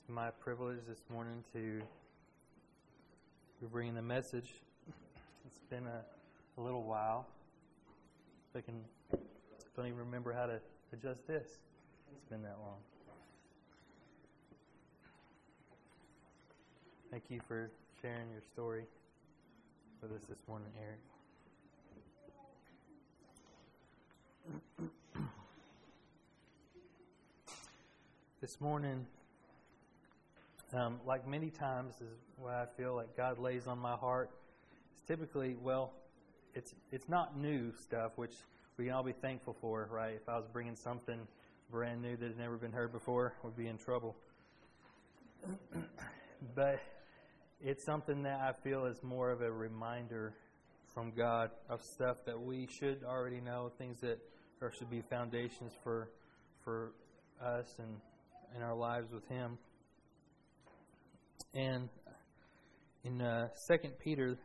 my privilege this morning to be bringing the message. It's been a little while. I don't even remember how to adjust this. It's been that long. Thank you for sharing your story with us this morning, Eric. This morning, like many times, is what I feel like God lays on my heart. It's typically, it's not new stuff, which we can all be thankful for, right? If I was bringing something brand new that had never been heard before, we'd be in trouble. But it's something that I feel is more of a reminder from God of stuff that we should already know, things that should be foundations for us and in our lives with Him. And in 2 Peter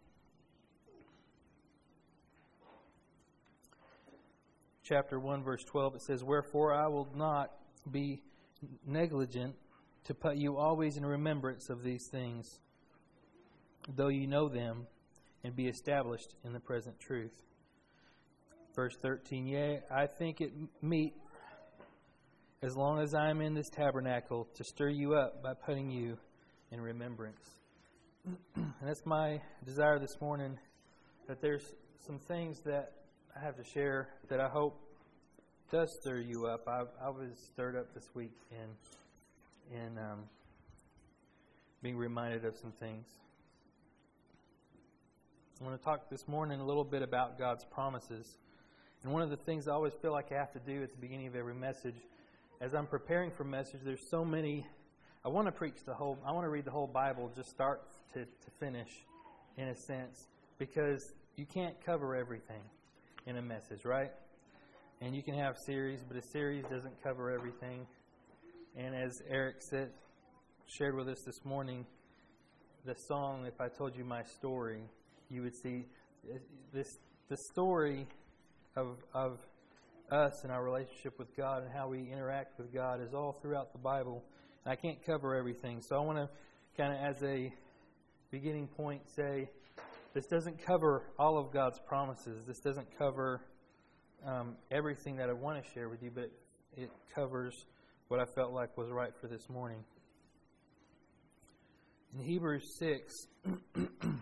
chapter 1, verse 12, it says, "Wherefore I will not be negligent to put you always in remembrance of these things, though you know them, and be established in the present truth." Verse 13, "Yea, I think it meet, as long as I am in this tabernacle, to stir you up by putting you in remembrance." And that's my desire this morning, that there's some things that I have to share that I hope does stir you up. I was stirred up this week in being reminded of some things. I want to talk this morning a little bit about God's promises. And one of the things I always feel like I have to do at the beginning of every message, as I'm preparing for message, there's so many. I want to I want to read the whole Bible, just start to finish, in a sense, because you can't cover everything in a message, right? And you can have series, but a series doesn't cover everything. And as Eric shared with us this morning, the song, "If I Told You My Story," you would see the story of us and our relationship with God and how we interact with God is all throughout the Bible. And I can't cover everything. So I want to kind of, as a beginning point, say this doesn't cover all of God's promises. This doesn't cover everything that I want to share with you, but it covers what I felt like was right for this morning. In Hebrews 6, it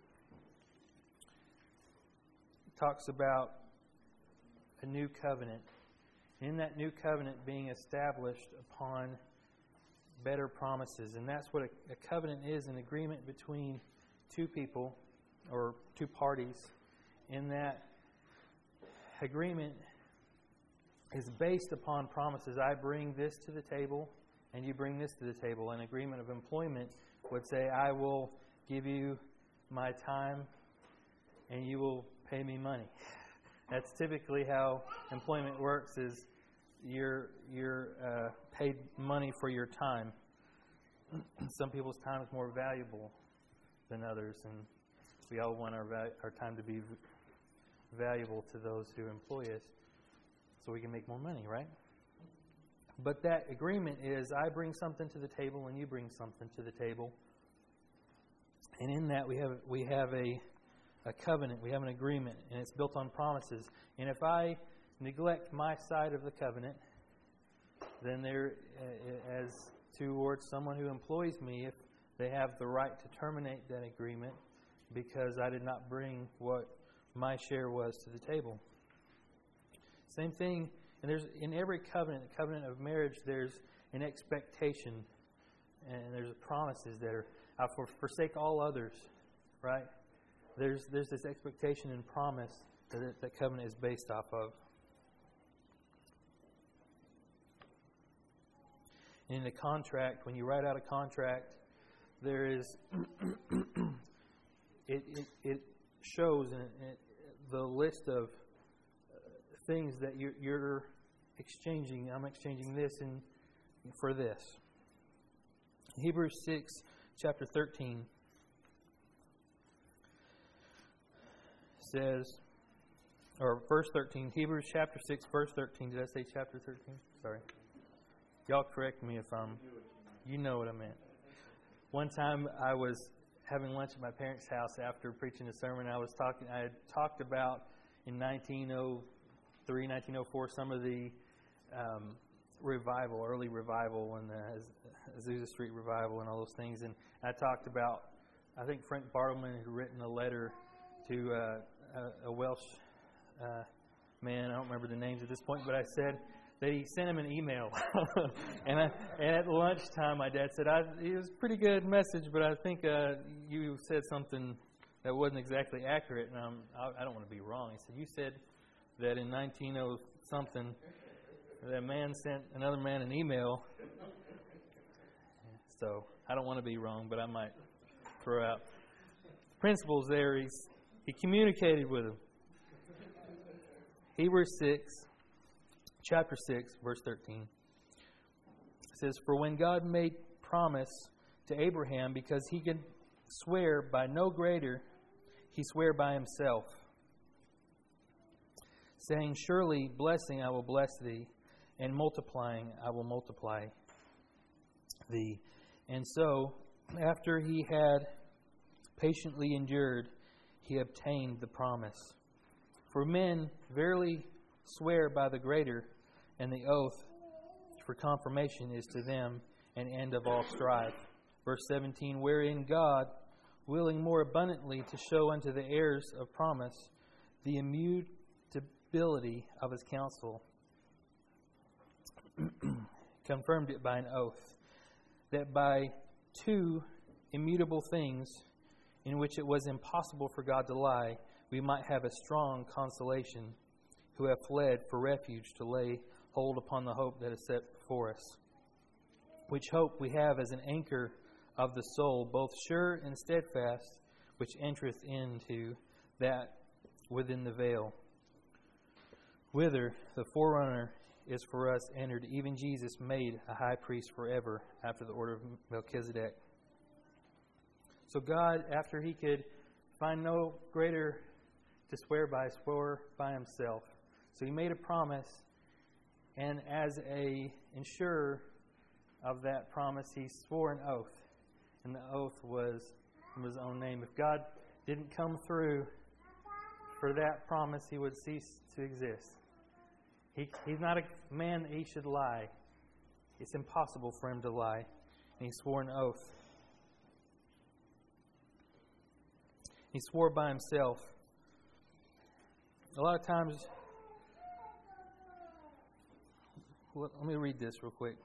talks about a new covenant. In that new covenant being established upon better promises. And that's what a covenant is, an agreement between two people or two parties. In that agreement is based upon promises. I bring this to the table and you bring this to the table. An agreement of employment would say, I will give you my time and you will pay me money. That's typically how employment works, is you're paid money for your time. Some people's time is more valuable than others, and we all want our time to be valuable to those who employ us so we can make more money, right? But that agreement is, I bring something to the table and you bring something to the table. And in that we have a covenant, we have an agreement, and it's built on promises. And if I neglect my side of the covenant, then there, as towards someone who employs me, if they have the right to terminate that agreement because I did not bring what my share was to the table. Same thing, and there's in every covenant, the covenant of marriage, there's an expectation, and there's promises that are, I forsake all others, right? There's this expectation and promise that covenant is based off of. In a contract, when you write out a contract, there is it shows the list of things that you're exchanging. I'm exchanging this for this. Hebrews 6, chapter 13 says, or verse 13, Hebrews chapter 6, verse 13. Did I say chapter 13? Sorry. Y'all correct me if I'm You know what I meant. One time I was having lunch at my parents' house after preaching a sermon. I had talked about in 1903, 1904, some of the early revival, and the Azusa Street revival and all those things. And I talked about, I think Frank Bartleman had written a letter to a Welsh man. I don't remember the names at this point, but I said that he sent him an email. and at lunchtime, my dad said, it was a pretty good message, but I think you said something that wasn't exactly accurate, and I don't want to be wrong. He said, you said that in 1900-something, that man sent another man an email. So I don't want to be wrong, but I might throw out principles there. He communicated with him. Hebrews 6, chapter 6, verse 13. It says, "For when God made promise to Abraham, because he could swear by no greater, he sware by himself, saying, Surely blessing I will bless thee, and multiplying I will multiply thee. And so, after he had patiently endured, he obtained the promise. For men verily swear by the greater, and the oath for confirmation is to them an end of all strife." Verse 17, "Wherein God, willing more abundantly to show unto the heirs of promise the immutability of his counsel, confirmed it by an oath, that by two immutable things, in which it was impossible for God to lie, we might have a strong consolation, who have fled for refuge to lay hold upon the hope that is set before us. Which hope we have as an anchor of the soul, both sure and steadfast, which entereth into that within the veil, whither the forerunner is for us entered, even Jesus made a high priest forever, after the order of Melchizedek." So God, after he could find no greater to swear by, swore by himself. So he made a promise, and as a insurer of that promise, he swore an oath. And the oath was from his own name. If God didn't come through for that promise, he would cease to exist. He's not a man that he should lie. It's impossible for him to lie. And he swore an oath. He swore by himself. A lot of times, let me read this real quick.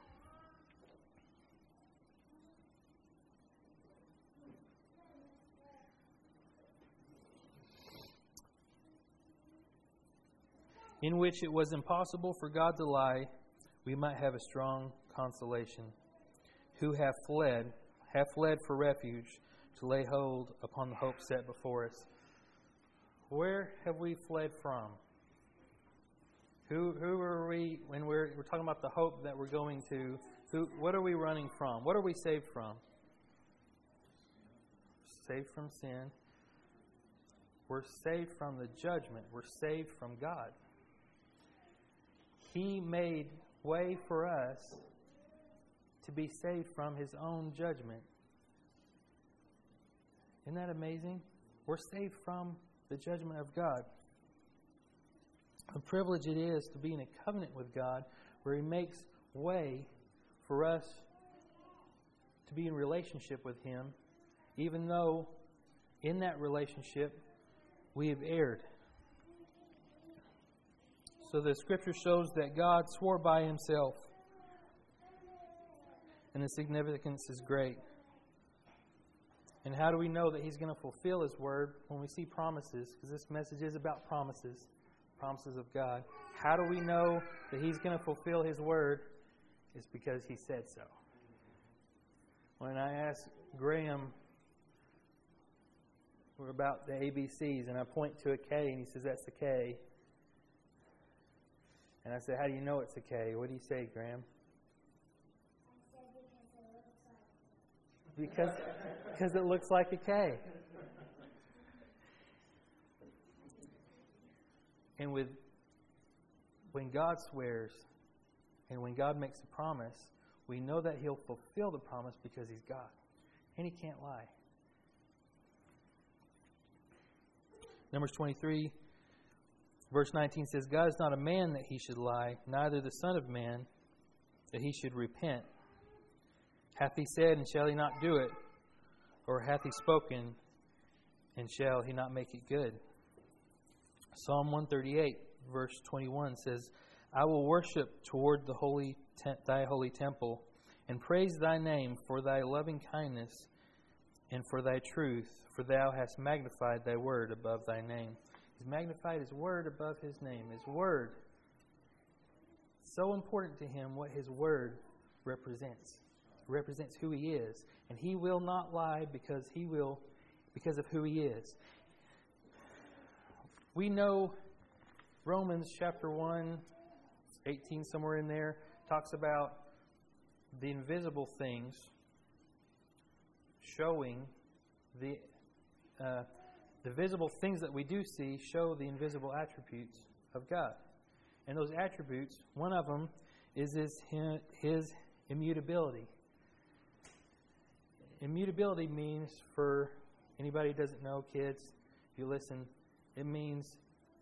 "In which it was impossible for God to lie, we might have a strong consolation, who have fled for refuge, to lay hold upon the hope set before us." Where have we fled from? Who are we when we're talking about the hope that we're going to? What are we running from? What are we saved from? Saved from sin. We're saved from the judgment. We're saved from God. He made way for us to be saved from his own judgment. Isn't that amazing? We're saved from the judgment of God. A privilege it is to be in a covenant with God where he makes way for us to be in relationship with him, even though in that relationship we have erred. So the Scripture shows that God swore by himself, and the significance is great. And how do we know that he's going to fulfill his word when we see promises? Because this message is about promises of God. How do we know that he's going to fulfill his word? It's because he said so. When I asked Graham about the ABCs, and I point to a K, and he says, "That's the K." And I said, "How do you know it's a K?" What do you say, Graham? Because it looks like a K. And when God swears and when God makes a promise, we know that He'll fulfill the promise because He's God. And He can't lie. Numbers 23, verse 19 says, God is not a man that He should lie, neither the Son of Man that He should repent. Hath He said, and shall He not do it? Or hath He spoken, and shall He not make it good? Psalm 138, verse 21 says, I will worship toward the thy holy temple, and praise thy name for thy loving kindness and for thy truth, for thou hast magnified thy word above thy name. He's magnified His word above His name. His word. So important to Him what His word represents. It represents who He is. And He will not lie because of who He is. We know Romans chapter 1, 18, somewhere in there, talks about the invisible things showing the visible things that we do see show the invisible attributes of God. And those attributes, one of them is His immutability. Immutability means, for anybody who doesn't know, kids, if you listen, it means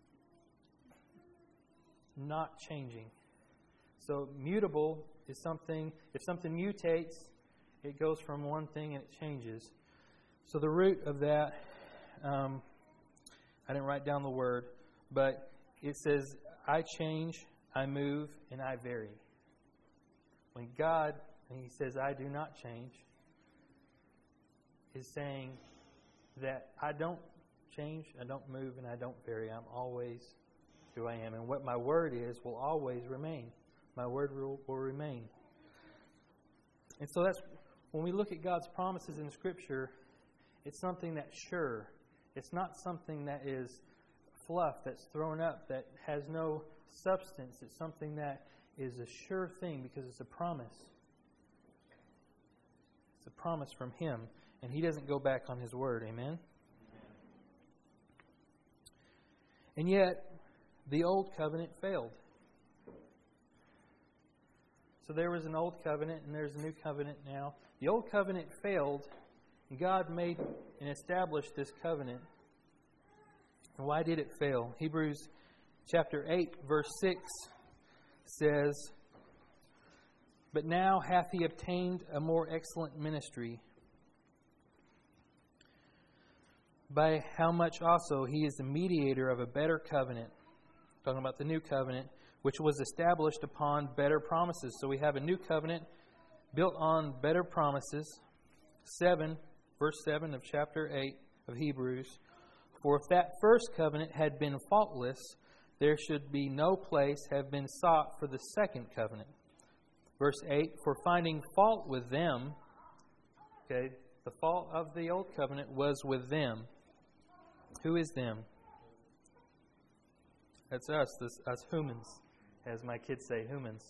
not changing. So mutable is something, if something mutates, it goes from one thing and it changes. So the root of that, I didn't write down the word, but it says, I change, I move, and I vary. When God, and He says, I do not change, is saying that I don't change, I don't move, and I don't vary. I'm always who I am. And what my word is will always remain. My word will remain. And so that's, when we look at God's promises in Scripture, it's something that's sure. It's not something that is fluff, that's thrown up, that has no substance. It's something that is a sure thing because it's a promise. It's a promise from Him. And He doesn't go back on His word. Amen? And yet, the old covenant failed. So there was an old covenant and there's a new covenant now. The old covenant failed, and God made and established this covenant. And why did it fail? Hebrews chapter 8, verse 6 says, But now hath He obtained a more excellent ministry, by how much also He is the mediator of a better covenant. Talking about the new covenant, which was established upon better promises. So we have a new covenant built on better promises. 7, verse 7 of chapter 8 of Hebrews. For if that first covenant had been faultless, there should be no place have been sought for the second covenant. Verse 8, for finding fault with them, okay, the fault of the old covenant was with them. Who is them? That's us humans, as my kids say, humans.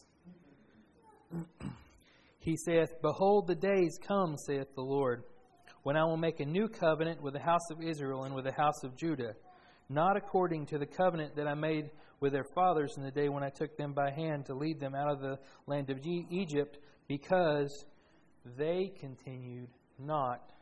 He saith, Behold, the days come, saith the Lord, when I will make a new covenant with the house of Israel and with the house of Judah, not according to the covenant that I made with their fathers in the day when I took them by hand to lead them out of the land of Egypt, because they continued not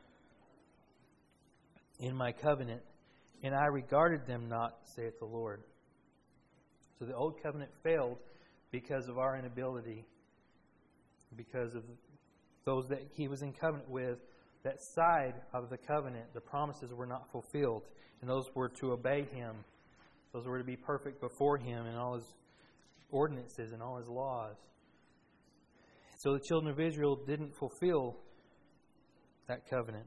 in my covenant, and I regarded them not, saith the Lord. So the old covenant failed because of our inability, because of those that He was in covenant with. That side of the covenant, the promises were not fulfilled, and those were to obey Him. Those were to be perfect before Him in all His ordinances and all His laws. So the children of Israel didn't fulfill that covenant.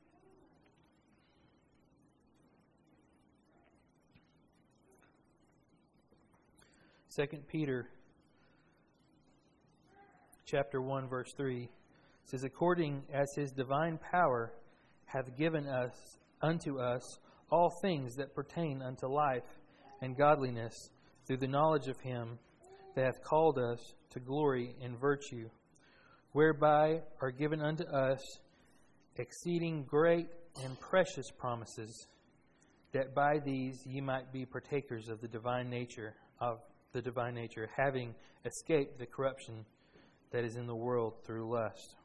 2 Peter chapter 1, verse 3 says, According as His divine power hath given unto us all things that pertain unto life and godliness, through the knowledge of Him that hath called us to glory and virtue, whereby are given unto us exceeding great and precious promises, that by these ye might be partakers of the divine nature, having escaped the corruption that is in the world through lust.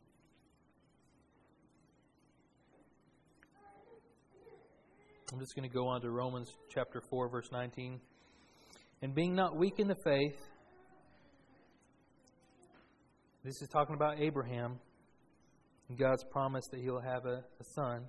I'm just going to go on to Romans chapter 4, verse 19. And being not weak in the faith, this is talking about Abraham, and God's promise that he'll have a son.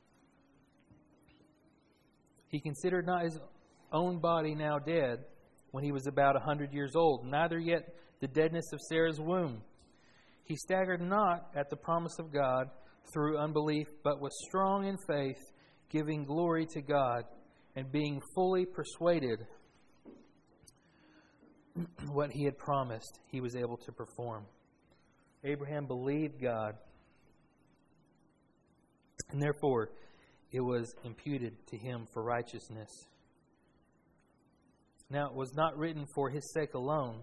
He considered not his own body now dead when he was about 100 years old, neither yet the deadness of Sarah's womb. He staggered not at the promise of God through unbelief, but was strong in faith, giving glory to God, and being fully persuaded what he had promised, he was able to perform. Abraham believed God, and therefore it was imputed to him for righteousness. Now it was not written for his sake alone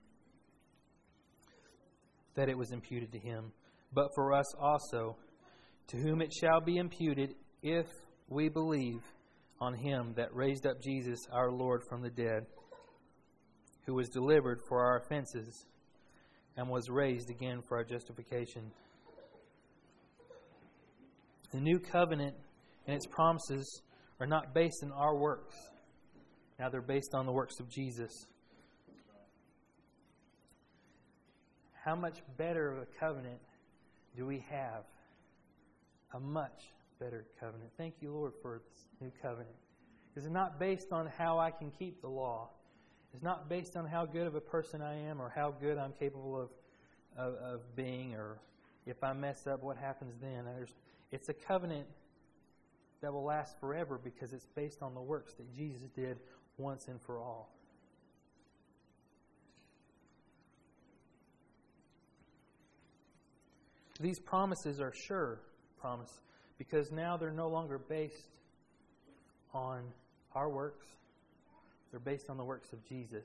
that it was imputed to him, but for us also, to whom it shall be imputed if we believe on him that raised up Jesus our Lord from the dead, who was delivered for our offenses and was raised again for our justification. The new covenant and its promises are not based on our works. Now they're based on the works of Jesus. How much better of a covenant do we have? A much better covenant. Thank you, Lord, for this new covenant. It's not based on how I can keep the law. It's not based on how good of a person I am or how good I'm capable of being, or if I mess up, what happens then. It's a covenant that will last forever because it's based on the works that Jesus did once and for all. These promises are sure promises because now they're no longer based on our works. They're based on the works of Jesus.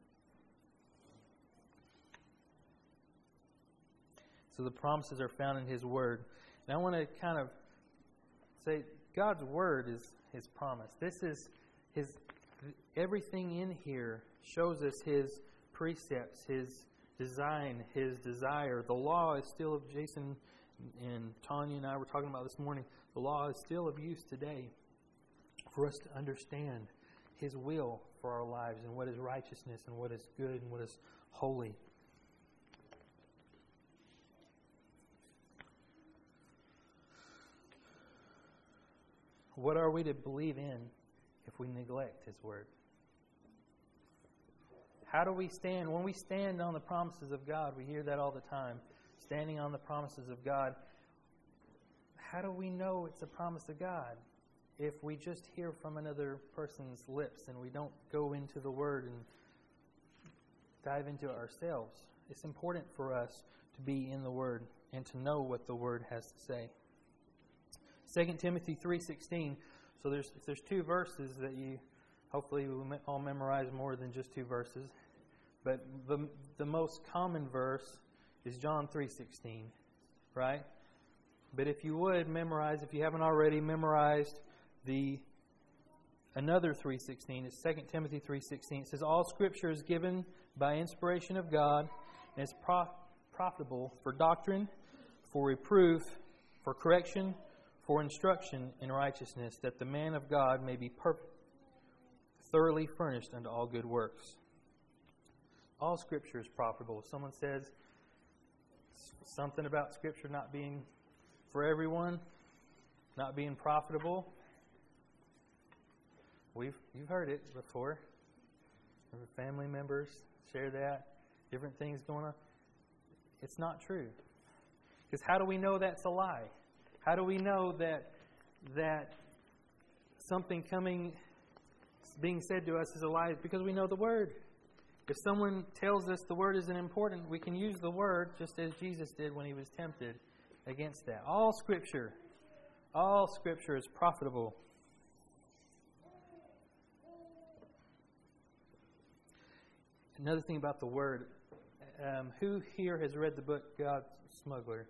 So the promises are found in His Word. And I want to kind of say God's Word is His promise. This is His. Everything in here shows us His precepts, His design, His desire. The law is still of Jason and Tanya and I were talking about this morning. The law is still of use today for us to understand His will for our lives and what is righteousness and what is good and what is holy. What are we to believe in if we neglect His Word? How do we stand? When we stand on the promises of God, we hear that all the time. Standing on the promises of God. How do we know it's a promise of God? If we just hear from another person's lips and we don't go into the Word and dive into it ourselves. It's important for us to be in the Word and to know what the Word has to say. 2 Timothy 3:16. So there's two verses that you hopefully will all memorize more than just two verses. But the most common verse is John 3:16, right? But if you would memorize, if you haven't already memorized another 3:16, it's 2 Timothy 3:16. It says, all Scripture is given by inspiration of God and is profitable for doctrine, for reproof, for correction, for instruction in righteousness, that the man of God may be perfect, thoroughly furnished unto all good works. All Scripture is profitable. If someone says something about Scripture not being for everyone, not being profitable, you've heard it before. Family members share that. Different things going on. It's not true. Because how do we know that's a lie? How do we know that something being said to us is a lie? Because we know the Word. If someone tells us the Word isn't important, we can use the Word just as Jesus did when He was tempted against that. All Scripture is profitable. Another thing about the Word, who here has read the book God's Smuggler?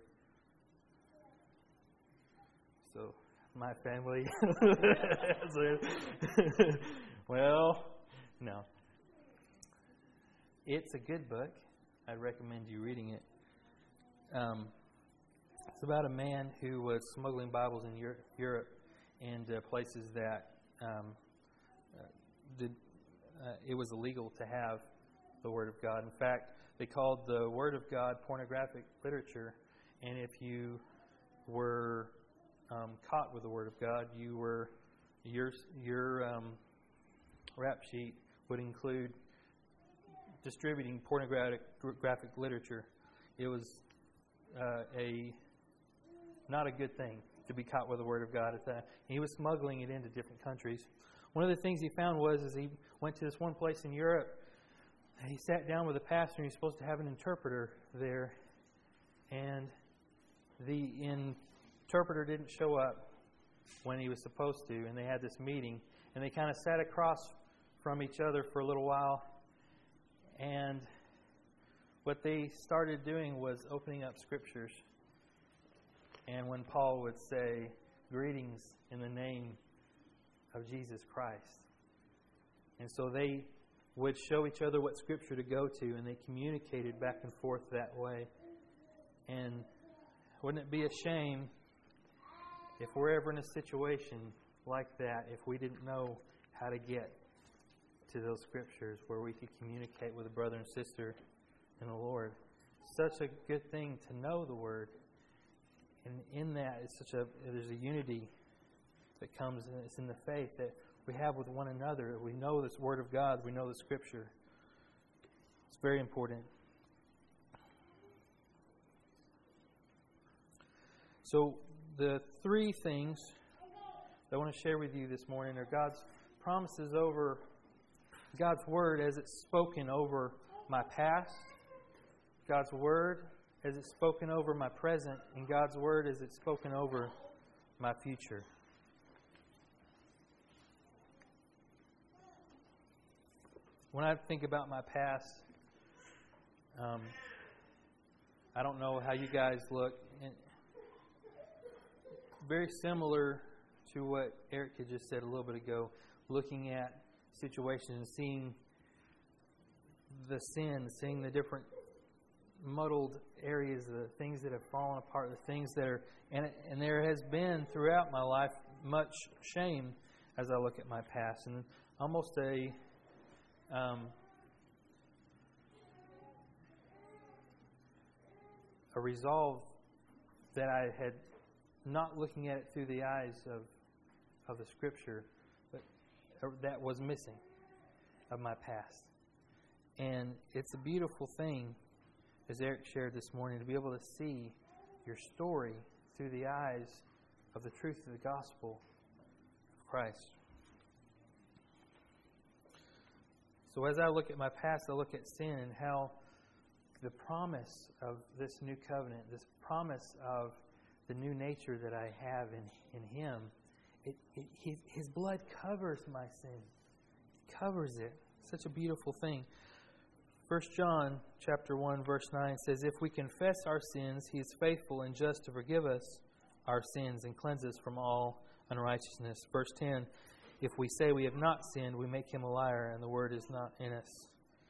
So, my family. Well, no. It's a good book. I'd recommend you reading it. It's about a man who was smuggling Bibles in Europe and places that it was illegal to have the Word of God. In fact, they called the Word of God pornographic literature, and if you were caught with the Word of God, your rap sheet would include distributing pornographic literature. It was not a good thing to be caught with the Word of God at that. He was smuggling it into different countries. One of the things he found was he went to this one place in Europe. He sat down with a pastor, and he's supposed to have an interpreter there. And the interpreter didn't show up when he was supposed to, and they had this meeting. And they kind of sat across from each other for a little while. And what they started doing was opening up scriptures. And when Paul would say, "Greetings in the name of Jesus Christ." And so they would show each other what scripture to go to, and they communicated back and forth that way. And wouldn't it be a shame if we're ever in a situation like that, if we didn't know how to get to those scriptures where we could communicate with a brother and sister in the Lord? Such a good thing to know the Word. And in that, there's a unity that comes, and it's in the faith that we have with one another. We know this Word of God. We know the Scripture. It's very important. So the three things that I want to share with you this morning are God's promises over God's Word as it's spoken over my past, God's Word as it's spoken over my present, and God's Word as it's spoken over my future. When I think about my past, I don't know how you guys look. Very similar to what Eric had just said a little bit ago, looking at situations and seeing the sin, seeing the different muddled areas, the things that have fallen apart, the things that are... And there has been throughout my life much shame as I look at my past, and almost a resolve that I had not looking at it through the eyes of the Scripture, but that was missing of my past. And it's a beautiful thing, as Eric shared this morning, to be able to see your story through the eyes of the truth of the gospel of Christ. So as I look at my past, I look at sin and how the promise of this new covenant, this promise of the new nature that I have in Him, His blood covers my sin. It covers it. Such a beautiful thing. 1 John chapter 1, verse 9 says, "If we confess our sins, He is faithful and just to forgive us our sins and cleanse us from all unrighteousness." Verse 10, "If we say we have not sinned, we make Him a liar, and the word is not in us."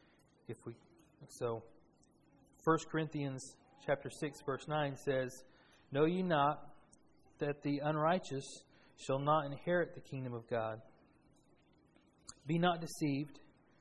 1 Corinthians chapter 6, verse 9 says, "Know ye not that the unrighteous shall not inherit the kingdom of God? Be not deceived."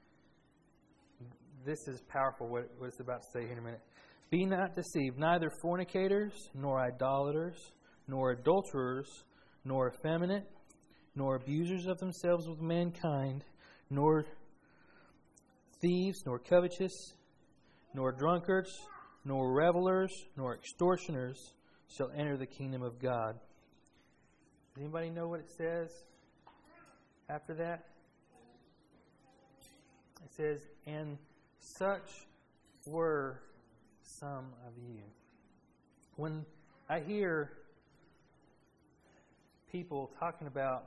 This is powerful, what it's about to say here in a minute. "Be not deceived, neither fornicators, nor idolaters, nor adulterers, nor effeminate, nor abusers of themselves with mankind, nor thieves, nor covetous, nor drunkards, nor revelers, nor extortioners shall enter the kingdom of God." Does anybody know what it says after that? It says, "And such were some of you." When I hear people talking about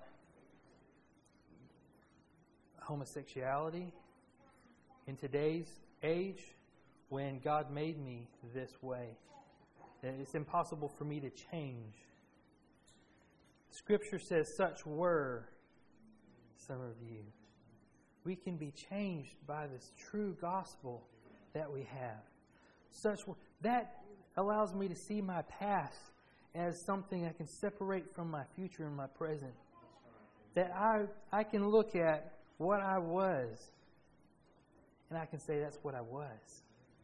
homosexuality in today's age, when God made me this way, that it's impossible for me to change. Scripture says, "Such were some of you." We can be changed by this true gospel that we have. That allows me to see my past as something I can separate from my future and my present. That I can look at what I was, and I can say that's what I was.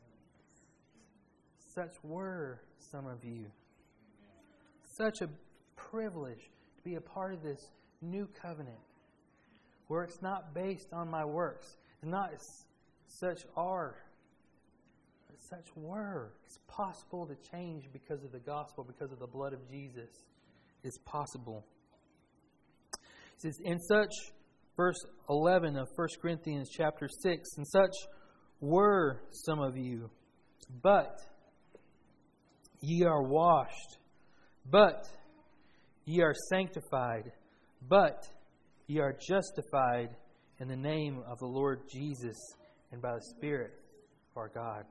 Such were some of you. Such a privilege to be a part of this new covenant, where it's not based on my works. It's not such are, but such were. It's possible to change because of the gospel, because of the blood of Jesus. It's possible. It says, in such, verse 11 of 1 Corinthians chapter 6, and such were some of you, but ye are washed, but ye are sanctified, but ye are justified in the name of the Lord Jesus and by the Spirit of our God.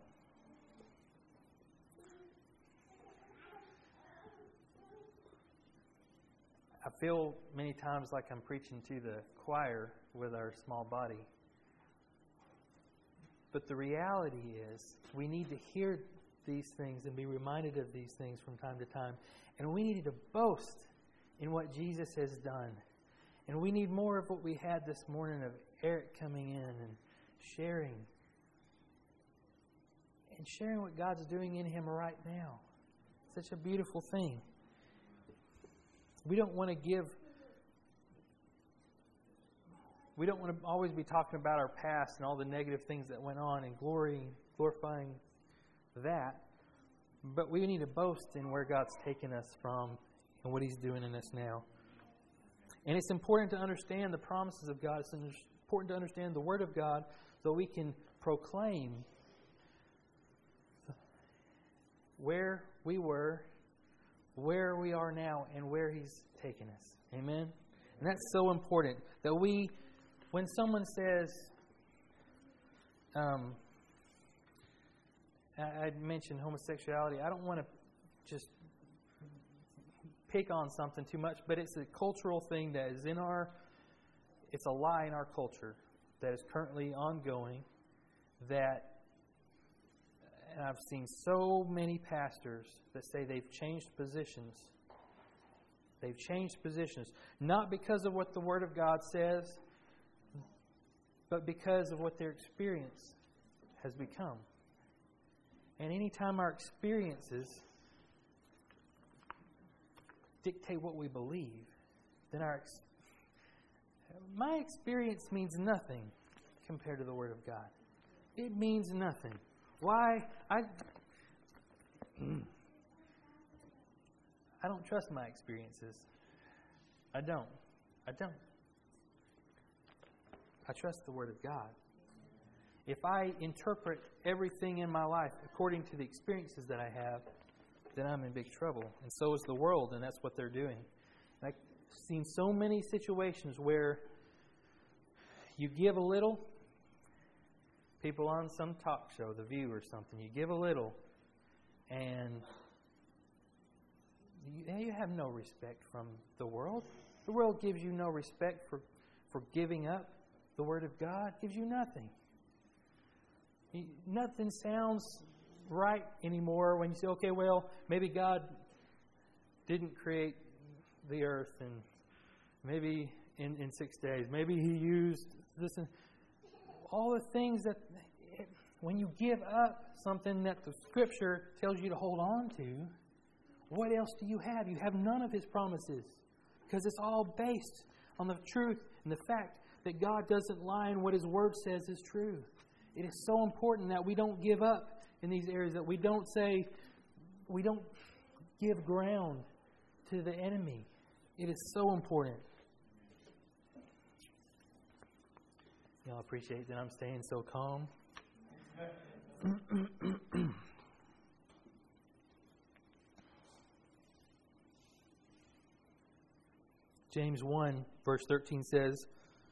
I feel many times like I'm preaching to the choir with our small body. But the reality is we need to hear these things and be reminded of these things from time to time. And we need to boast in what Jesus has done. And we need more of what we had this morning of Eric coming in and sharing. And sharing what God's doing in him right now. Such a beautiful thing. We don't want to always be talking about our past and all the negative things that went on and glorifying that. But we need to boast in where God's taken us from and what He's doing in us now. And it's important to understand the promises of God. It's important to understand the Word of God so we can proclaim where we were, where we are now, and where He's taken us. Amen? And that's so important that when someone says, I mentioned homosexuality, I don't want to just pick on something too much, but it's a cultural thing that is it's a lie in our culture that is currently ongoing, and I've seen so many pastors that say they've changed positions. They've changed positions, not because of what the Word of God says, but because of what their experience has become. And anytime our experiences dictate what we believe, then my experience means nothing compared to the Word of God. It means nothing. Why? I don't trust my experiences. I don't. I trust the Word of God. If I interpret everything in my life according to the experiences that I have, then I'm in big trouble. And so is the world, and that's what they're doing. And I've seen so many situations where you give a little, people on some talk show, The View or something, you give a little, and you have no respect from the world. The world gives you no respect for giving up the Word of God. It gives you nothing. Nothing sounds right anymore when you say, okay, well, maybe God didn't create the earth, and maybe in 6 days. Maybe He used this and all the things that when you give up something that the Scripture tells you to hold on to, what else do you have? You have none of His promises, because it's all based on the truth and the fact that God doesn't lie, and what His Word says is true. It is so important that we don't give up in these areas, that we don't give ground to the enemy. It is so important. Y'all appreciate that I'm staying so calm? James 1, verse 13 says,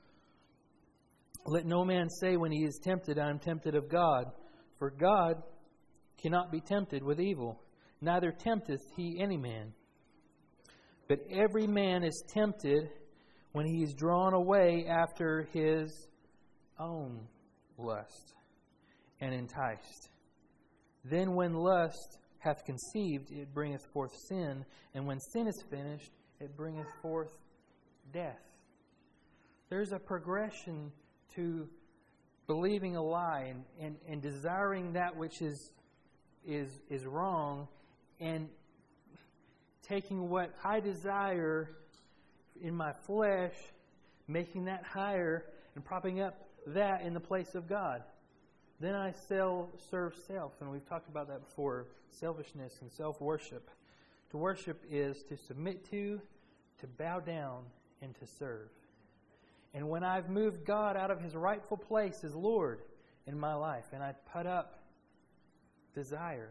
"Let no man say when he is tempted, I am tempted of God. For God cannot be tempted with evil, neither tempteth He any man. But every man is tempted when he is drawn away after his own lust and enticed. Then when lust hath conceived, it bringeth forth sin. And when sin is finished, it bringeth forth death. There's a progression to believing a lie and desiring that which is wrong, and taking what I desire in my flesh, making that higher, and propping up that in the place of God. Then I serve self, and we've talked about that before, selfishness and self-worship. To worship is to submit to bow down, and to serve. And when I've moved God out of His rightful place as Lord in my life, and I put up desire,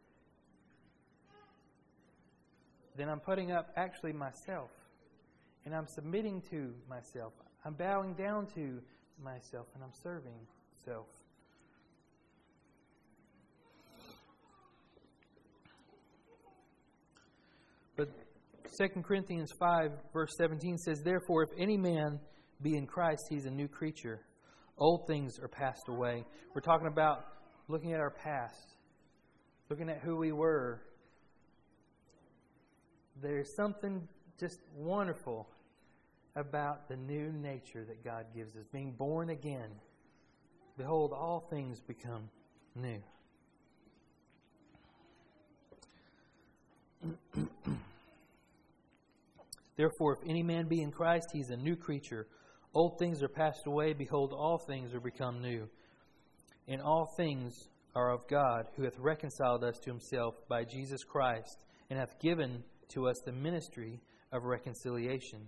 then I'm putting up actually myself. And I'm submitting to myself. I'm bowing down to myself, and I'm serving self. But 2 Corinthians 5, verse 17 says, Therefore, if any man be in Christ, he's a new creature. Old things are passed away. We're talking about looking at our past, looking at who we were. There's something just wonderful about the new nature that God gives us, being born again. Behold, all things become new. Therefore, if any man be in Christ, he's a new creature. Old things are passed away. Behold, all things are become new. And all things are of God, who hath reconciled us to Himself by Jesus Christ, and hath given to us the ministry of reconciliation.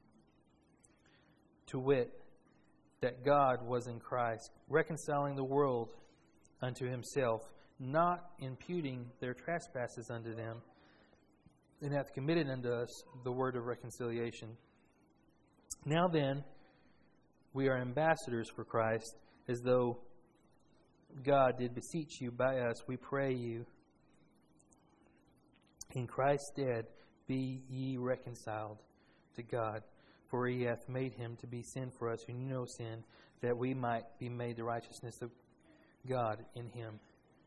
To wit, that God was in Christ, reconciling the world unto Himself, not imputing their trespasses unto them, and hath committed unto us the word of reconciliation. Now then, we are ambassadors for Christ, as though God did beseech you by us. We pray you, in Christ's stead, be ye reconciled to God. For He hath made Him to be sin for us who knew no sin, that we might be made the righteousness of God in Him.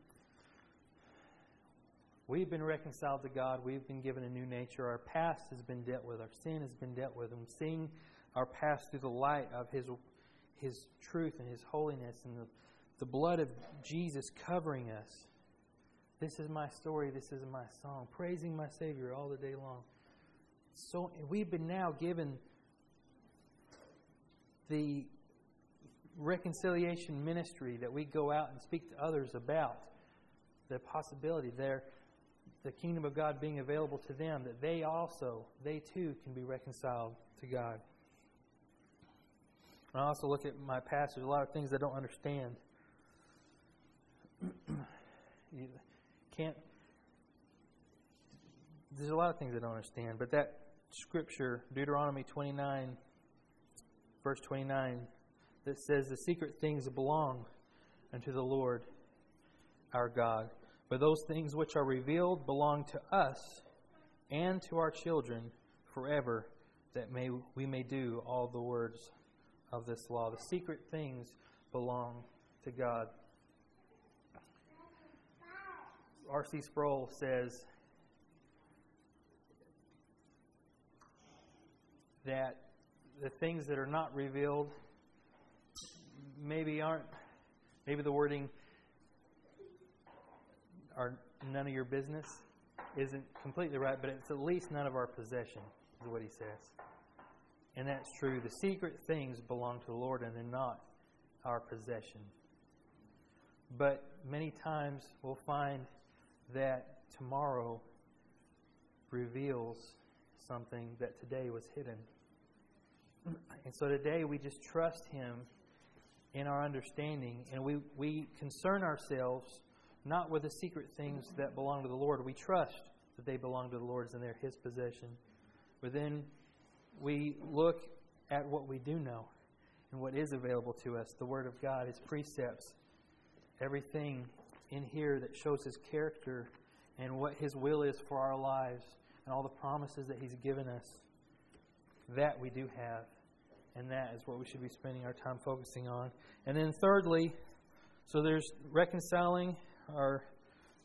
We've been reconciled to God. We've been given a new nature. Our past has been dealt with. Our sin has been dealt with. And seeing our past through the light of His truth and His holiness and the blood of Jesus covering us. This is my story. This is my song. Praising my Savior all the day long. So we've been now given the reconciliation ministry that we go out and speak to others about. The possibility there, the kingdom of God being available to them, that they too can be reconciled to God. I also look at my past. There's a lot of things I don't understand. There's a lot of things I don't understand, but that scripture, Deuteronomy 29, verse 29, that says the secret things belong unto the Lord our God. But those things which are revealed belong to us and to our children forever, that we may do all the words of this law. The secret things belong to God. R.C. Sproul says that the things that are not revealed maybe the wording are none of your business isn't completely right, but it's at least none of our possession, is what he says. And that's true. The secret things belong to the Lord and they're not our possession. But many times we'll find that tomorrow reveals something that today was hidden. And so today we just trust Him in our understanding, and we concern ourselves not with the secret things that belong to the Lord. We trust that they belong to the Lord and they're His possession. But then we look at what we do know and what is available to us, the Word of God, His precepts, everything in here that shows His character and what His will is for our lives and all the promises that He's given us. That we do have, and that is what we should be spending our time focusing on. And then thirdly, so there's reconciling our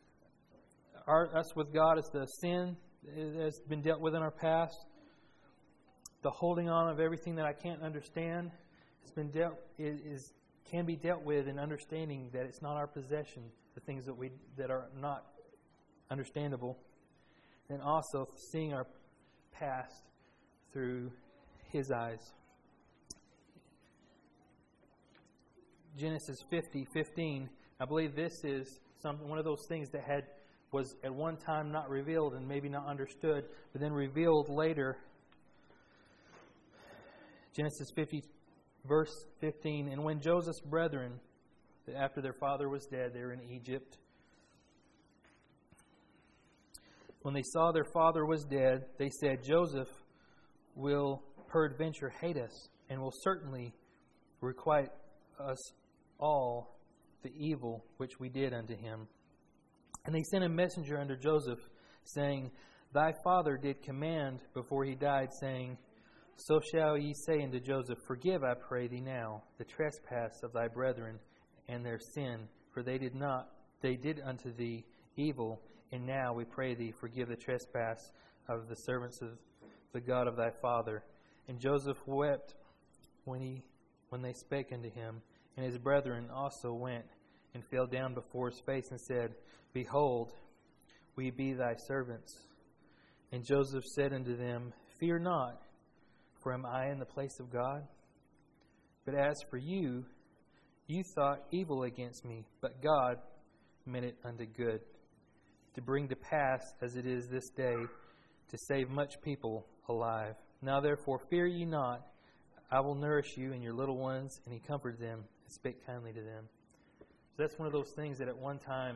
us with God is the sin that has been dealt with in our past. The holding on of everything that I can't understand has been can be dealt with in understanding that it's not our possession, the things that are not understandable. And also seeing our past through His eyes. Genesis 50:15. I believe this is one of those things that was at one time not revealed and maybe not understood, but then revealed later. Genesis 50, verse 15. And when Joseph's brethren, after their father was dead, they were in Egypt. When they saw their father was dead, they said, Joseph will peradventure hate us, and will certainly requite us all the evil which we did unto him. And they sent a messenger unto Joseph, saying, Thy father did command before he died, saying, So shall ye say unto Joseph, Forgive, I pray thee now, the trespass of thy brethren and their sin, for they did unto thee evil, and now we pray thee, forgive the trespass of the servants of the God of thy father. And Joseph wept when they spake unto him, and his brethren also went and fell down before his face and said, Behold, we be thy servants. And Joseph said unto them, Fear not, for am I in the place of God? But as for you, you thought evil against me, but God meant it unto good, to bring to pass, as it is this day, to save much people alive. Now therefore fear ye not, I will nourish you and your little ones. And he comforted them and spake kindly to them. So that's one of those things that at one time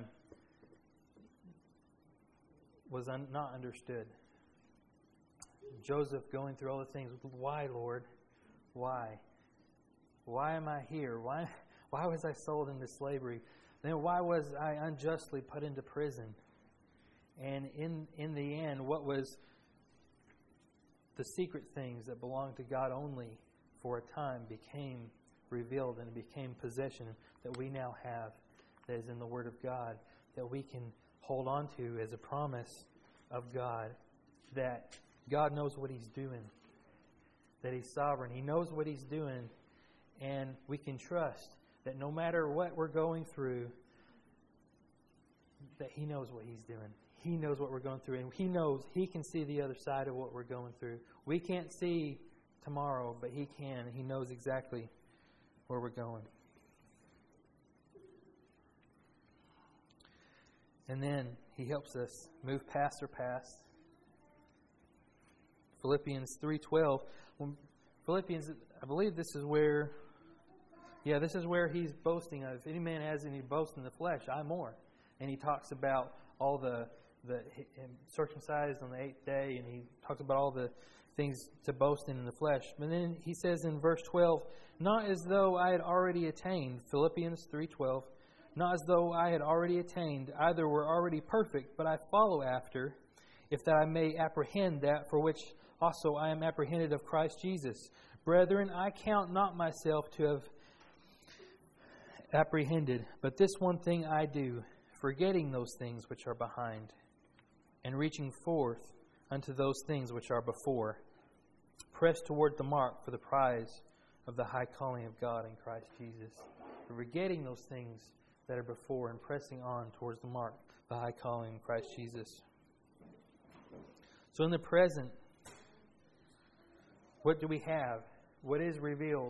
was not understood. Joseph going through all the things. Why, Lord? Why? Why am I here? Why was I sold into slavery? Then why was I unjustly put into prison? And in the end, what was the secret things that belonged to God only for a time became revealed and became possession that we now have, that is in the Word of God, that we can hold on to as a promise of God, that God knows what He's doing, that He's sovereign. He knows what He's doing, and we can trust that no matter what we're going through, that He knows what He's doing. He knows what we're going through, and He knows He can see the other side of what we're going through. We can't see tomorrow, but He can. He knows exactly where we're going. And then He helps us move past our past. Philippians 3:12. Philippians, I believe this is where He's boasting of. If any man has any boast in the flesh, I more. And He talks about all the circumcised on the 8th day, and He talks about all the things to boast in the flesh. But then He says in verse 12, not as though I had already attained, Philippians 3:12, not as though I had already attained, either were already perfect, but I follow after, if that I may apprehend that for which also I am apprehended of Christ Jesus. Brethren, I count not myself to have apprehended, but this one thing I do, forgetting those things which are behind, and reaching forth unto those things which are before, press toward the mark for the prize of the high calling of God in Christ Jesus. Forgetting those things that are before and pressing on towards the mark, the high calling in Christ Jesus. So in the present, what do we have? What is revealed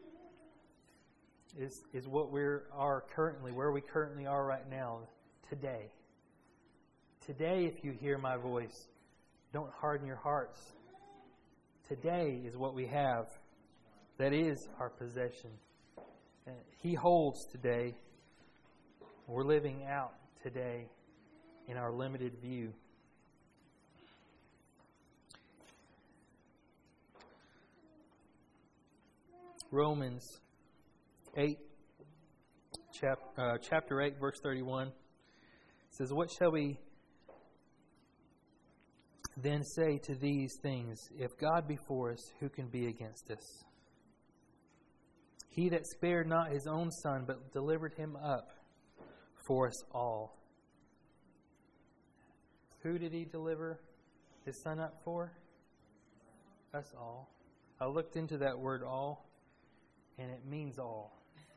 is what we are currently, where we currently are right now, today. Today, if you hear my voice, don't harden your hearts. Today is what we have. That is our possession. He holds today. We're living out today in our limited view. Romans 8, chapter 8, verse 31 says, What shall we then say to these things? If God be for us, who can be against us? He that spared not His own Son, but delivered Him up for us all, Who did He deliver His Son up for? Us all. I looked into that word all, and it means all.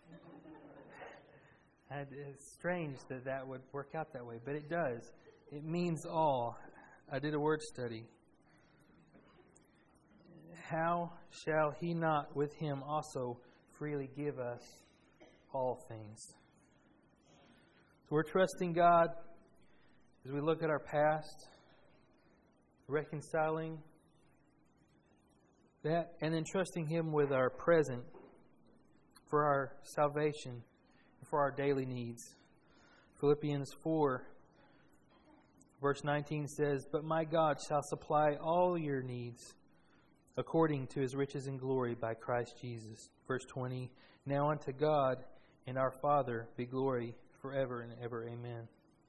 And it's strange that that would work out that way, but it does. It means all. I did a word study. How shall He not with Him also freely give us all things? So we're trusting God as we look at our past, reconciling that, and then trusting Him with our present for our salvation and for our daily needs. Philippians 4, verse 19 says, "But my God shall supply all your needs according to His riches and glory by Christ Jesus." Verse 20, "Now unto God and our Father be glory forever and ever. Amen."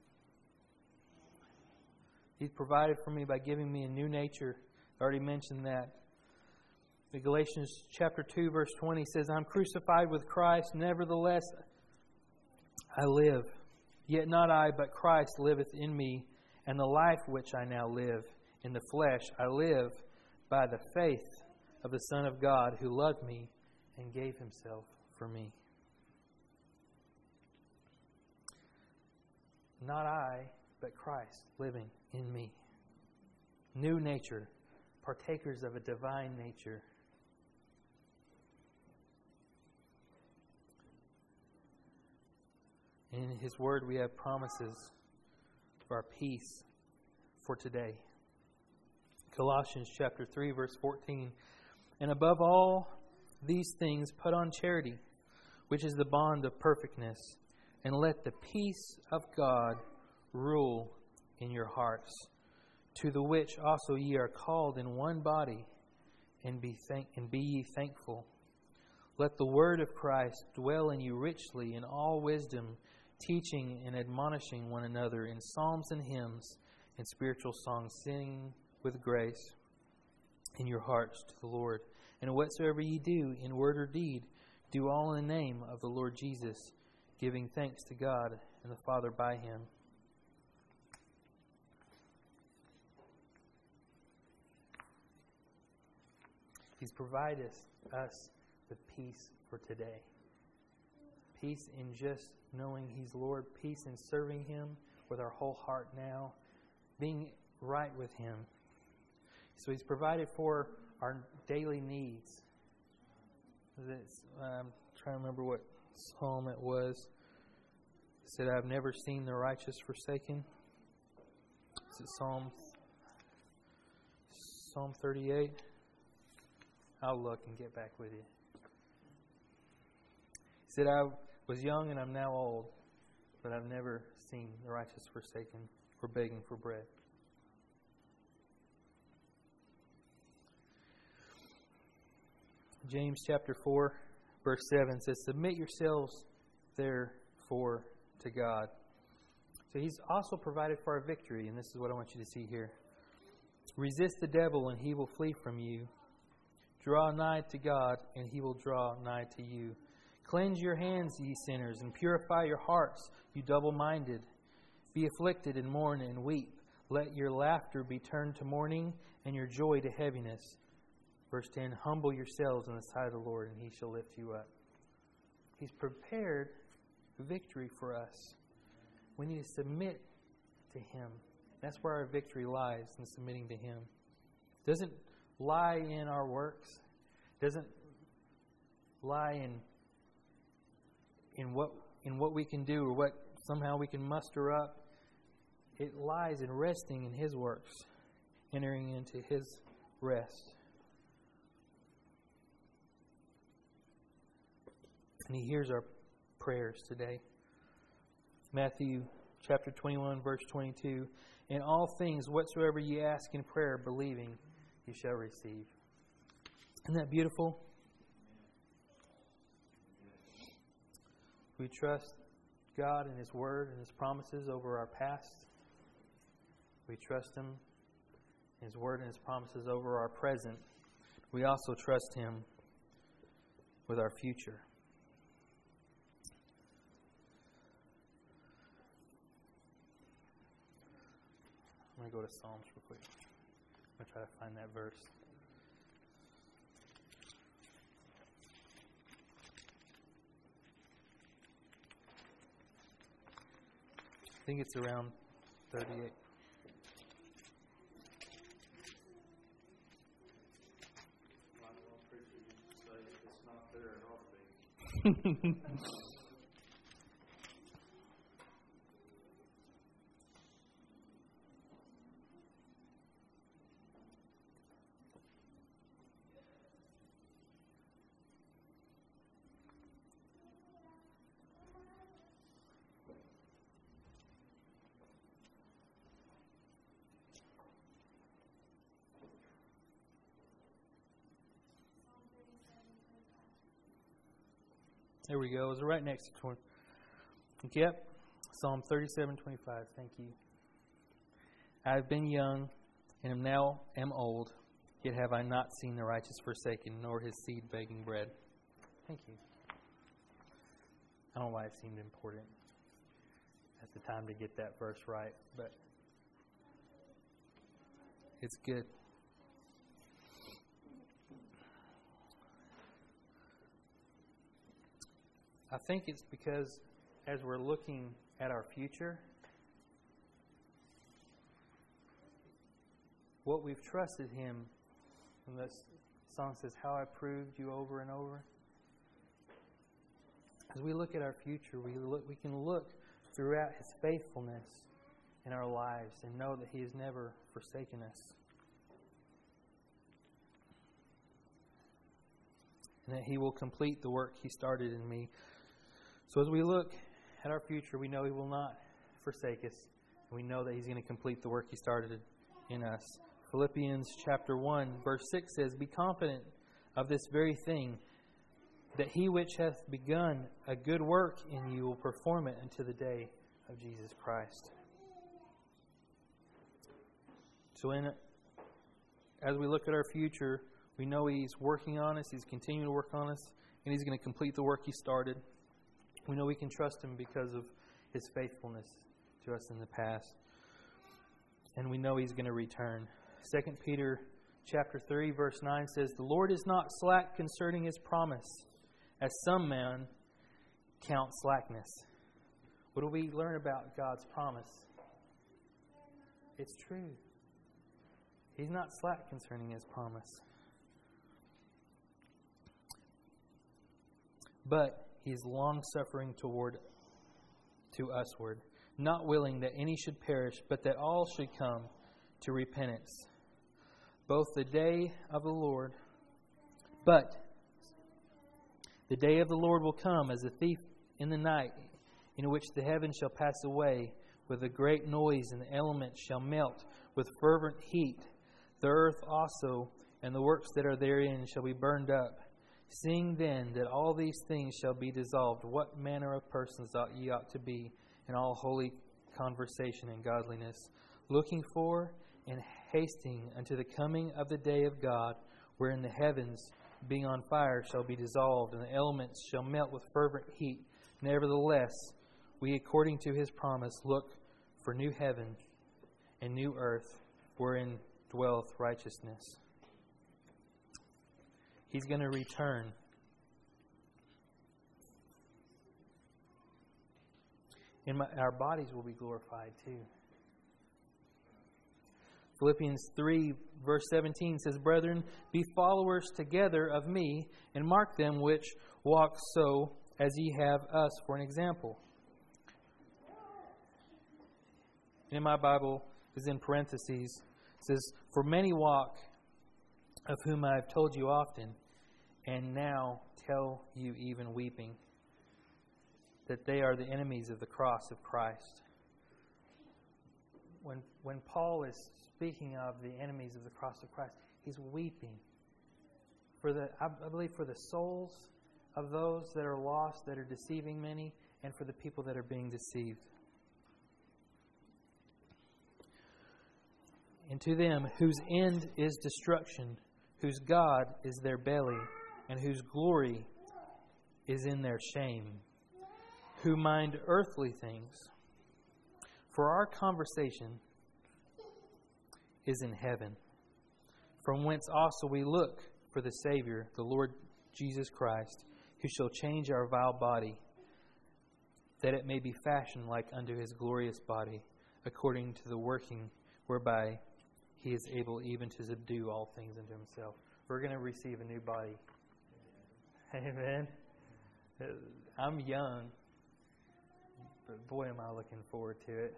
He's provided for me by giving me a new nature. I already mentioned that. In Galatians chapter 2, verse 20 says, "I'm crucified with Christ, nevertheless I live. Yet not I, but Christ liveth in me. And the life which I now live in the flesh, I live by the faith of the Son of God, who loved me and gave Himself for me." Not I, but Christ living in me. New nature, partakers of a divine nature. In His Word we have promises of our peace for today. Colossians chapter 3, verse 14. "And above all these things put on charity, which is the bond of perfectness. And let the peace of God rule in your hearts, to the which also ye are called in one body, and be ye thankful. Let the word of Christ dwell in you richly in all wisdom, teaching and admonishing one another in psalms and hymns and spiritual songs, singing with grace in your hearts to the Lord. And whatsoever ye do in word or deed, do all in the name of the Lord Jesus, giving thanks to God and the Father by Him." He's provided us with peace for today. Peace in just knowing He's Lord. Peace in serving Him with our whole heart now. Being right with Him. So He's provided for our daily needs. I'm trying to remember what psalm it was. It said, "I've never seen the righteous forsaken." Is it Psalm 38? I'll look and get back with you. He said, "I was young and I'm now old, but I've never seen the righteous forsaken or begging for bread." James chapter 4, verse 7 says, "Submit yourselves therefore to God." So He's also provided for our victory, and this is what I want you to see here. "Resist the devil and he will flee from you. Draw nigh to God and He will draw nigh to you. Cleanse your hands, ye sinners, and purify your hearts, you double-minded. Be afflicted and mourn and weep. Let your laughter be turned to mourning and your joy to heaviness." Verse 10, "Humble yourselves in the sight of the Lord, and He shall lift you up." He's prepared victory for us. We need to submit to Him. That's where our victory lies, in submitting to Him. It doesn't lie in our works. It doesn't lie in what we can do or what somehow we can muster up. It lies in resting in His works, entering into His rest. And He hears our prayers today. Matthew chapter 21, verse 22. "In all things whatsoever ye ask in prayer, believing, you shall receive." Isn't that beautiful? We trust God and His Word and His promises over our past. We trust Him, His Word and His promises over our present. We also trust Him with our future. I'm I'm going to go to Psalms real quick. I'm going to try to find that verse. I think it's around 38. There we go. It was right next to it. Yep. Psalm 37:25. Thank you. I have been young and now am old, yet have I not seen the righteous forsaken, nor his seed begging bread. Thank you. I don't know why it seemed important at the time to get that verse right, but it's good. I think it's because as we're looking at our future, what we've trusted Him, and this song says, how I proved you over and over. As we look at our future, we can look throughout His faithfulness in our lives and know that He has never forsaken us. And that He will complete the work He started in me. So as we look at our future, we know He will not forsake us. And we know that He's going to complete the work He started in us. Philippians chapter 1, verse 6 says, be confident of this very thing, that He which hath begun a good work in you will perform it unto the day of Jesus Christ. So as we look at our future, we know He's working on us, He's continuing to work on us, and He's going to complete the work He started. We know we can trust Him because of His faithfulness to us in the past. And we know He's going to return. 2 Peter chapter 3, verse 9 says, the Lord is not slack concerning His promise, as some men count slackness. What do we learn about God's promise? It's true. He's not slack concerning His promise. But He is long-suffering to usward, not willing that any should perish, but that all should come to repentance. But the day of the Lord will come as a thief in the night, in which the heavens shall pass away with a great noise, and the elements shall melt with fervent heat. The earth also and the works that are therein shall be burned up. Seeing then that all these things shall be dissolved, what manner of persons ye ought to be in all holy conversation and godliness, looking for and hasting unto the coming of the day of God, wherein the heavens, being on fire, shall be dissolved, and the elements shall melt with fervent heat. Nevertheless, we, according to His promise, look for new heaven and new earth, wherein dwelleth righteousness. He's going to return. Our bodies will be glorified too. Philippians 3, verse 17 says, brethren, be followers together of me, and mark them which walk so as ye have us for an example. And in my Bible, is in parentheses, it says, for many walk, of whom I have told you often, and now tell you even weeping, that they are the enemies of the cross of Christ. When Paul is speaking of the enemies of the cross of Christ, he's weeping I believe for the souls of those that are lost, that are deceiving many, and for the people that are being deceived. And to them whose end is destruction, whose God is their belly, and whose glory is in their shame, who mind earthly things. For our conversation is in heaven, from whence also we look for the Savior, the Lord Jesus Christ, who shall change our vile body, that it may be fashioned like unto His glorious body, according to the working whereby He is able even to subdue all things unto Himself. We're going to receive a new body. Amen. I'm young, but boy, am I looking forward to it.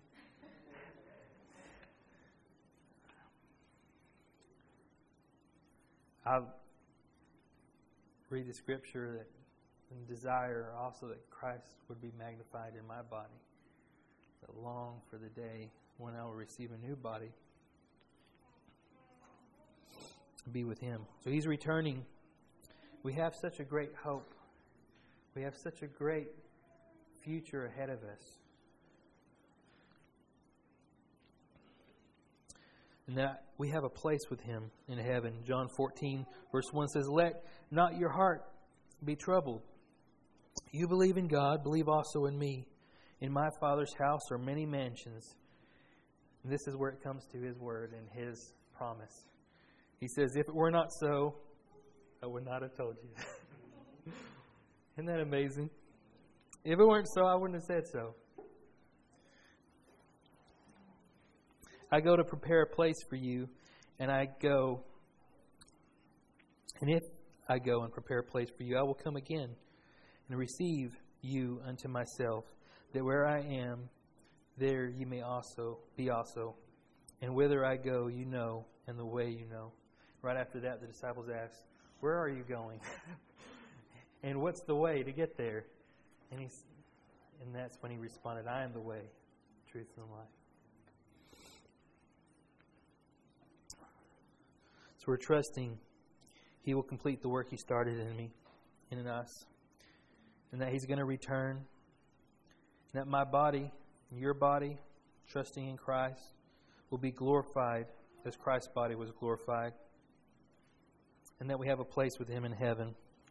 I read the scripture that and desire also that Christ would be magnified in my body. That long for the day when I will receive a new body, be with Him. So He's returning. We have such a great hope. We have such a great future ahead of us. And that we have a place with Him in heaven. John 14, verse 1 says, "Let not your heart be troubled. You believe in God, believe also in me. In my Father's house are many mansions." And this is where it comes to His word and His promise. He says, "If it were not so, I would not have told you." Isn't that amazing? If it weren't so, I wouldn't have said so. I go to prepare a place for you, and if I go and prepare a place for you, I will come again and receive you unto myself, that where I am, there you may also be also. And whither I go, you know, and the way you know. Right after that, the disciples asked, "Where are you going?" And what's the way to get there? And that's when He responded, "I am the way, truth, and life." So we're trusting He will complete the work He started in me and in us. And that He's going to return. And that my body, your body, trusting in Christ, will be glorified as Christ's body was glorified. And that we have a place with Him in heaven.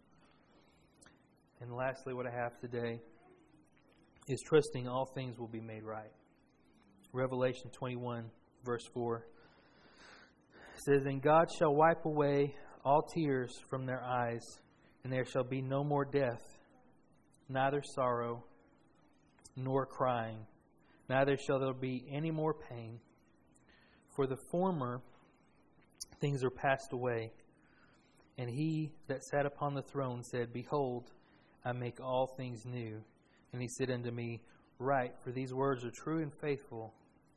And lastly, what I have today is trusting all things will be made right. Revelation 21, verse 4 says, "And God shall wipe away all tears from their eyes, and there shall be no more death, neither sorrow, nor crying, neither shall there be any more pain. For the former things are passed away. And He that sat upon the throne said, Behold, I make all things new. And He said unto me, Write, for these words are true and faithful.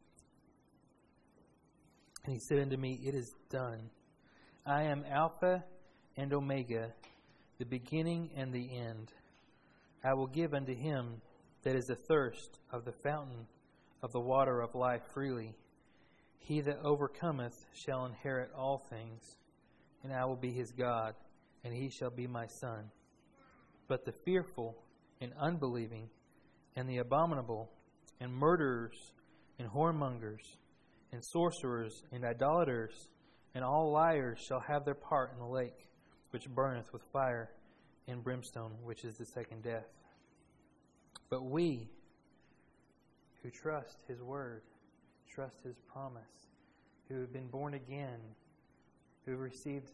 And He said unto me, It is done. I am Alpha and Omega, the beginning and the end. I will give unto him that is athirst of the fountain of the water of life freely. He that overcometh shall inherit all things, and I will be his God, and he shall be my son. But the fearful and unbelieving, and the abominable, and murderers, and whoremongers, and sorcerers, and idolaters, and all liars shall have their part in the lake, which burneth with fire and brimstone, which is the second death. But we, who trust His word, trust His promise, who have been born again, who have received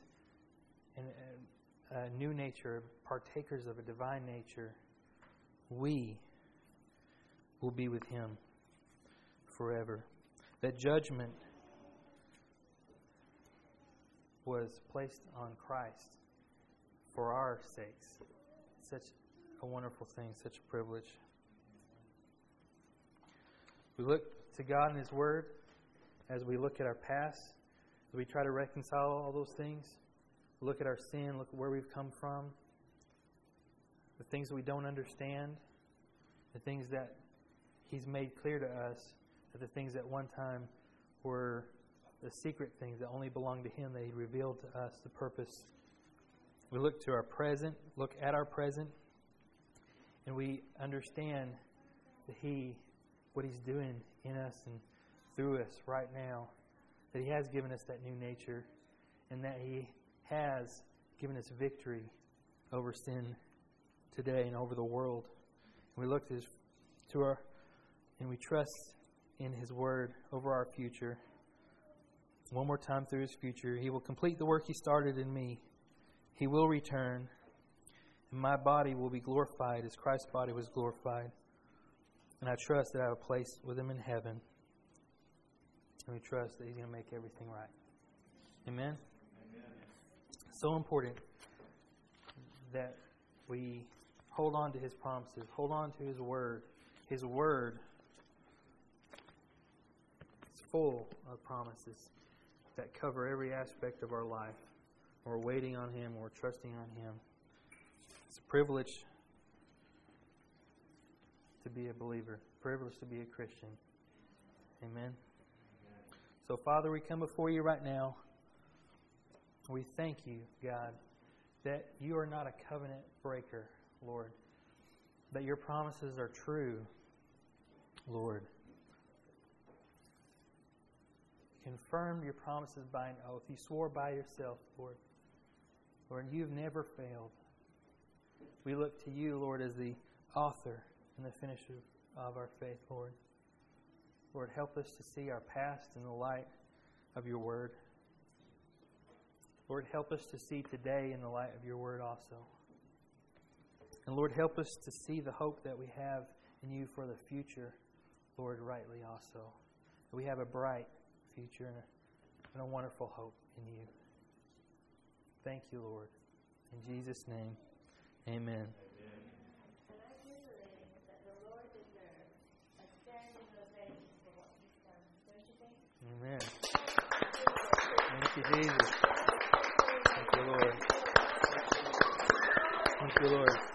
a new nature, partakers of a divine nature, we will be with Him forever. That judgment was placed on Christ for our sakes. Such a wonderful thing, such a privilege. We look to God and His Word as we look at our past, as we try to reconcile all those things. Look at our sin, look at where we've come from, the things that we don't understand, the things that He's made clear to us, that the things that one time were the secret things that only belonged to Him, that He revealed to us the purpose. We look to our present, look at our present, and we understand that what He's doing in us and through us right now, that He has given us that new nature, and that He has given us victory over sin today and over the world. And we look and we trust in His Word over our future. one more time through His future. He will complete the work He started in me. He will return, and my body will be glorified as Christ's body was glorified. And I trust that I have a place with Him in heaven. And we trust that He's going to make everything right. Amen? Amen. So important that we hold on to His promises, hold on to His Word. His Word is full of promises that cover every aspect of our life. We're waiting on Him, we're trusting on Him. It's a privilege to be a believer, privilege to be a Christian. Amen. So, Father, we come before You right now. We thank You, God, that You are not a covenant breaker, Lord. That Your promises are true, Lord. You confirmed Your promises by an oath. You swore by Yourself, Lord. Lord, You've never failed. We look to You, Lord, as the author and the finisher of our faith, Lord. Lord, help us to see our past in the light of Your Word. Lord, help us to see today in the light of Your Word also. And Lord, help us to see the hope that we have in You for the future, Lord, rightly also. That we have a bright future and a wonderful hope in You. Thank You, Lord. In Jesus' name, amen. Amen. Thank You, Jesus. Thank You, Lord. Thank You, Lord.